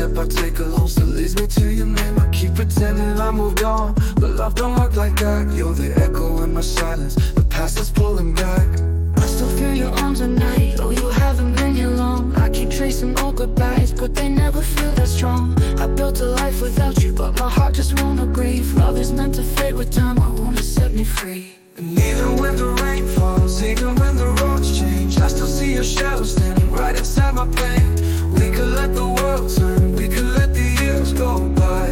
step, I take a loss that leads me to your name. I keep pretending I moved on, but love don't work like that. You're the echo in my silence, the past is pulling back. I still feel your arms at night, oh you haven't been here long. I keep tracing old goodbyes, but they never feel that strong. I built a life without you, but my heart just won't agree. Love is meant to fade with time, I want to set me free. And even when the rain falls, even when the roads change, I still see your shadow standing right inside my pain. We could let the world turn, we could let the years go by.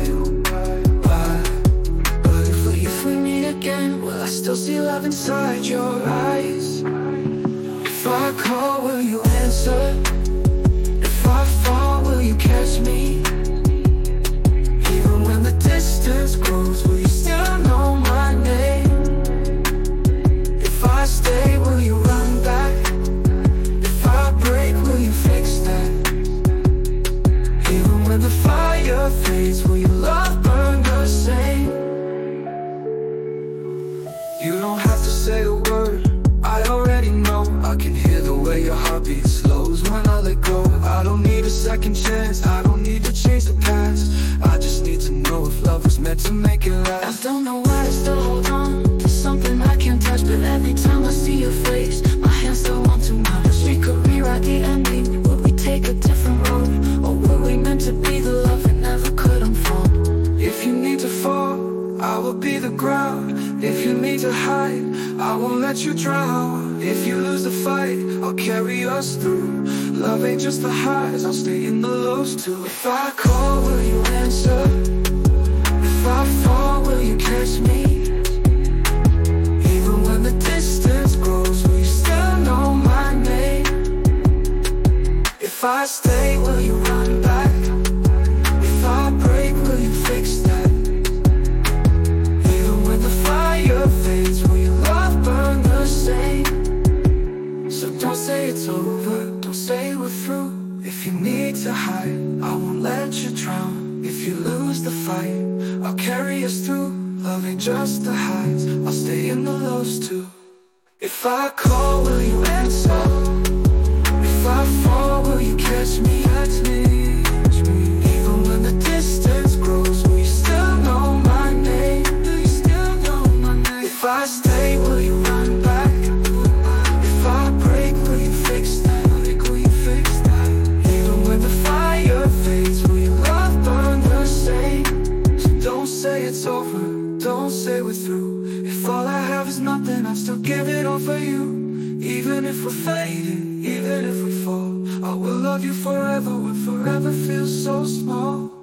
But if we meet again, will I still see love inside your eyes? If I call, will you answer? If I fall, will you catch me? Even when the distance grows, will you still know my name? If I stay, will you run back? If I break, will you fix that? Even when the fire fades, will your love burn the same? You don't have to say a word, I already know. I can hear the way your heartbeat slows when I let go. I don't need a second chance, I don't need to change the past. I just need to know if love was meant to make it last. I don't know why I still hold on to something I can't touch, but every time I see your face, my hands still want too much. We could rewrite the ending, would we take a different road? Or were we meant to be the love that never could unfold? If you need to fall, I will be the ground. If you need to hide, I won't let you drown. If you lose the fight, I'll carry us through. Love ain't just the highs, I'll stay in the lows too. If I call, will you answer? If I fall, will you catch me? Even when the distance grows, will you still know my name? If I stay, will you run back? If I break, will you fix that? Even when the fire fades, will your love burn the same? So don't say it's over, don't say we're through. If you need to hide, I won't let you drown. If you lose the fight, I'll carry us through. Love ain't just the highs, I'll stay in the lows too. If I call, will you answer? If I fall, will you catch me? Even when the distance grows, will you still know my name? Do you still know my name? If I stay, will you run back? If I break, will you fix that? Even when the fire fades, will your love burn the same? So don't say it's over, don't say we're through. If all I have is nothing, I'd still give it all for you. Even if we're fading, even if we fall, I will love you forever when forever feels so small.